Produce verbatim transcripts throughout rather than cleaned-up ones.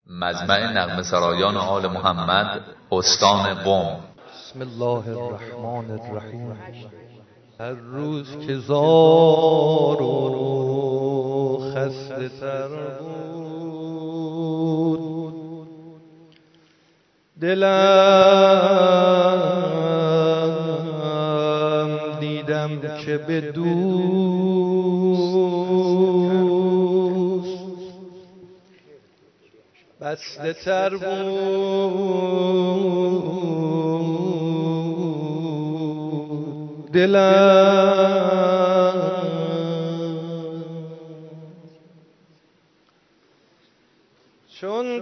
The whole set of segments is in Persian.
مجمع نغمه سرایان آل محمد استان قم. بسم الله الرحمن الرحیم. هر روز که زار و خسته تر بود دلم، دیدم که به دوست بسته تر بود دلم. چون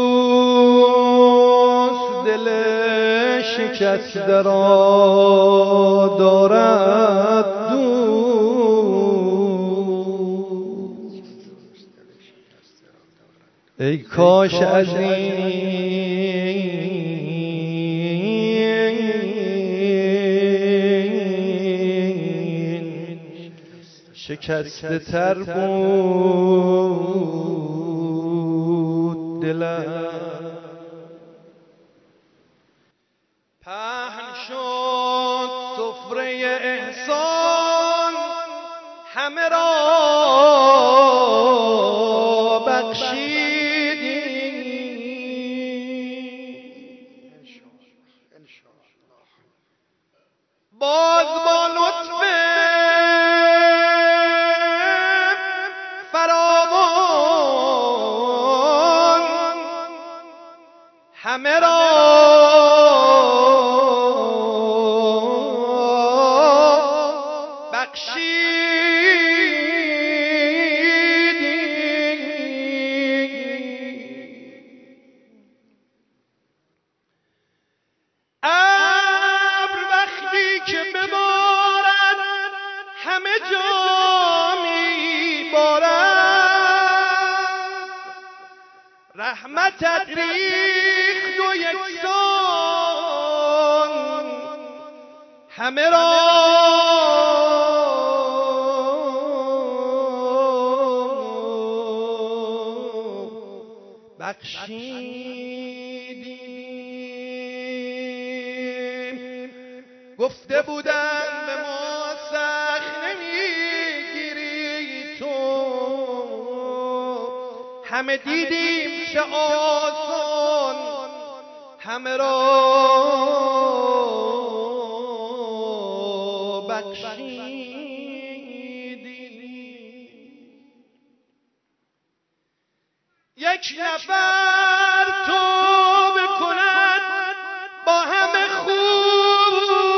دوست دل شکسته را دارد دوست، ای کاش از این شکسته تر بود دلم. پهن شد سفره احسان، همه را بخشیدی، باز با لطف فراوان همه را همه جا میبارد، رحمتت ریخت و یکسان همه را بخشیدیم. گفته بودن به ما سخت نمیگیری تو، همه دیدیم چه آسان همه را بخشیدیم. یک نفر توبه کند با همه خوب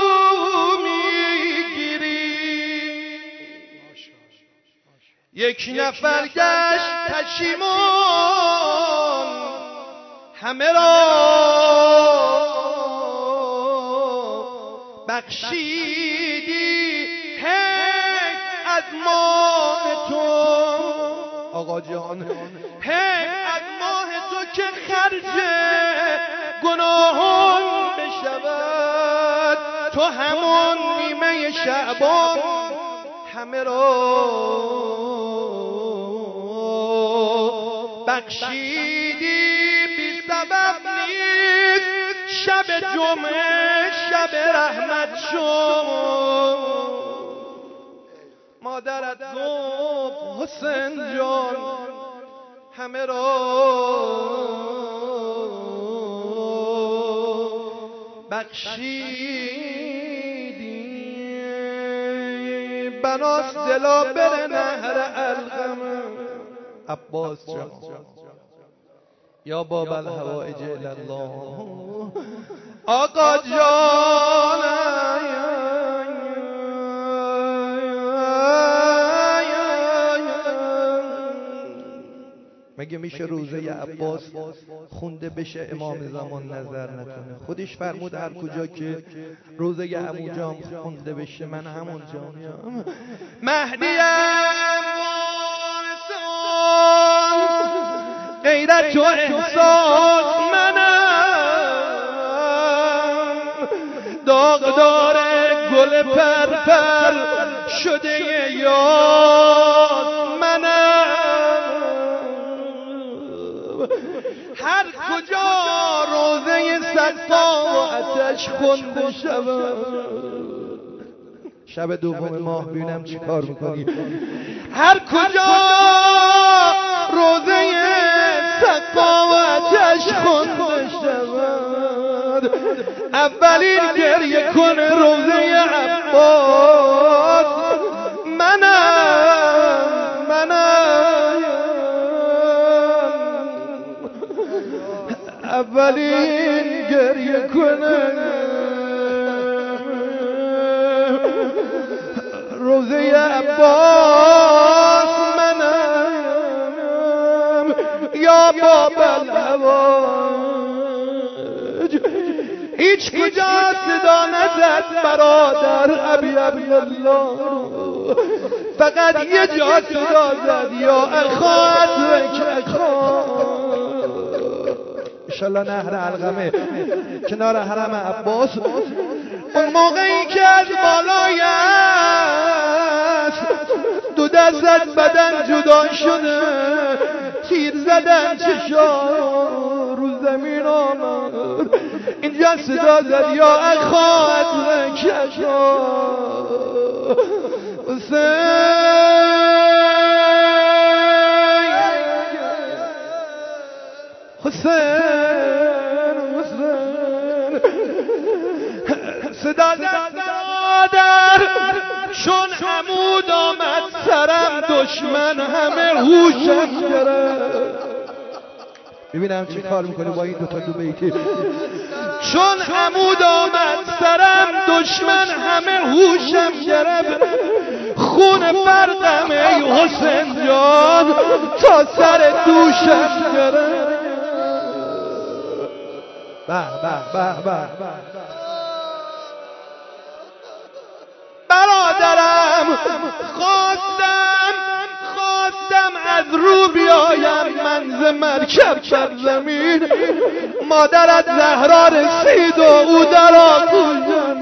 یک نفر گشت پشیمان همه را بخشیدی. هی از ماه تو آقا جان، هی از ماه تو که خرج گناهان بشود، تو همون نیمه شعبان همه را بخشیدی. بی سبب نیست شب جمعه شب رحمت شد، مادرت گفت حسین جان همه را بخشیدی. بناس دلا بر نهر الغم عباس جان یا باب الحوائج الله آقا جان. مگه میشه روزه عباس خونده بشه امام زمان نظر نکنه؟ خودش فرمود هر کجا که روزه عموجام خونده بشه من همونجا میام. مهدی غیرت و احساس منم، داغدار گل پرپر شده یاد منم. هر کجا روزه سقا و آتش خونده شود. شب دوم ماه ببینم چی کار میکنی. هر کجا روزه سقا و آتش خونده شود، اولین گریه کنه روزه عباس. منم منم اولین گریه کنه روزه عباس. منم یا باب الهواج. هیچ کجا صدا نزد برادر ابی عبدالله، فقط یه جا صدا زد یا اخا ادرک اخا. انشالله نهر علقمه کنار حرم عباس. اون موقعی که از بالای است دو دست از بدن جدا شده، تیر زدن چشام رو زمین آمد. اینجا صدا زد یا اخا ادرک اخا. حسین حسین صدا زد برادر چون عمود آمد سرم دشمن همه هوشم گرفت. ببینم چی کار میکنی با این دوتا دو بیتی. چون عمود آمد سرم دشمن همه هوشم گرفت، خون برقم ای حسین جان تا سر دوشم گرفت. به به به به برادرم خواستم خواستم از رو بیایم من ز مرکب بر زمین. مادرت زهرا رسید و او در آغوشم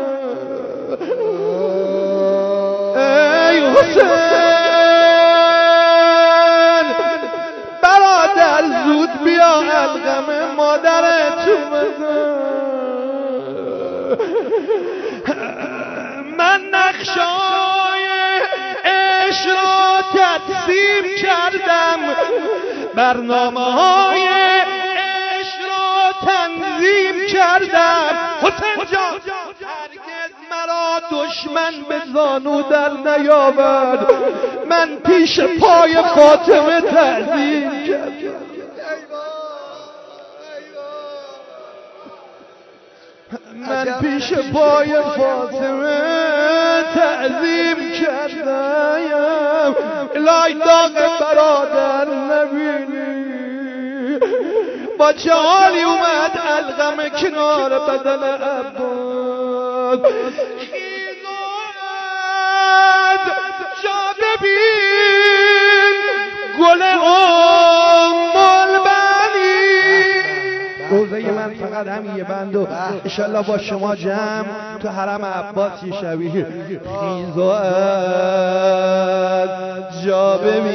ای حسین. برادر زود بیا علقم مادرت اومده. من نقشای عشق را تقسیم کردم، برنامه های عشق را تنظیم کردم. حسین جان هرگز مرا دشمن به زانو در نیاورد، من پیش پای فاطمه تعظیم کردم. من پیش پای فاطمه تعظیم کردم. الهی داغ برادر نبینی. با چه حالی اومد علقم کنار بدن عباس. خیز اومد جا ببین گل ام البنی. روزه من فقط همین یه بند و انشالله با شما جمع تو حرم عباس یه شبیه. خیز و از جا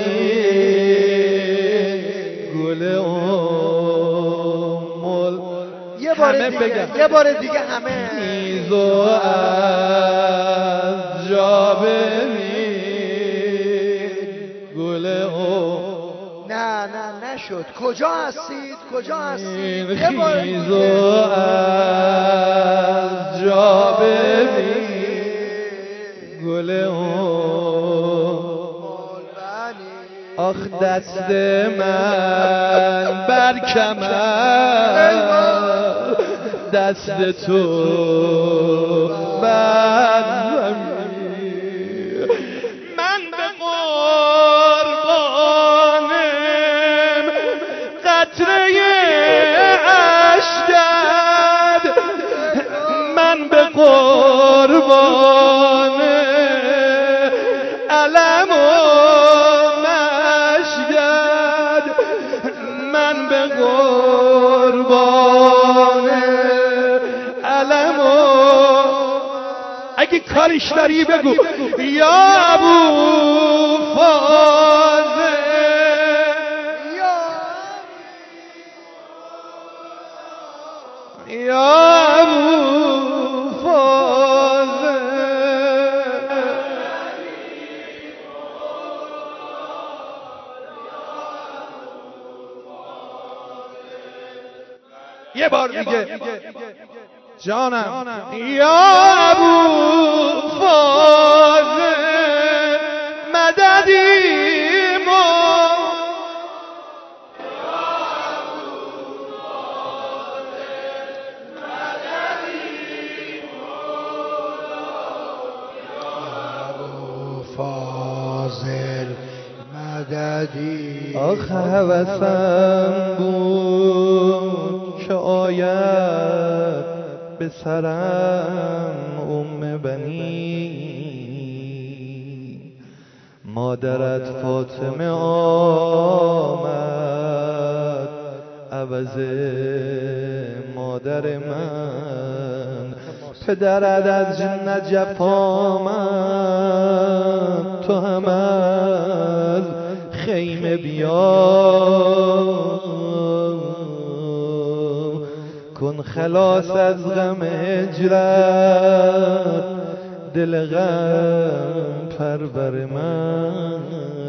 ببین گل امول. یه بار دیگه یه بار دیگه همه. خیز و از جا ببین گل امول. نه نه نشد. کجا هستید؟ کجا هستید؟ یه بار خیز و از جا ببین گل امول. آخ دست من بر کمر، دست تو بر زمین. من به قربانم قطره اشکت، من به قربان علم و مشگد، من به قربان علم و اگه کاریش داری بگو یا ابو فاضل. یا ابو فاضل یه بار دیگه جانم یا ابو فاضل مددی فاضل مددی. آخ هوسم بود که آید به سرم ام بنی مادرت فاطمه آمد عوض مادر من پدرت از نجف آمد تو هم از خیمه بیا کن خلاص از غم هجرت دل غم پرور من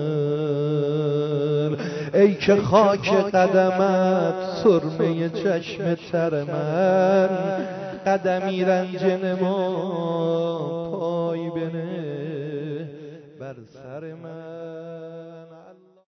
ای که خاک قدمت سرمه چشم تر من قدمی رنج نما پای بنه بر سر من.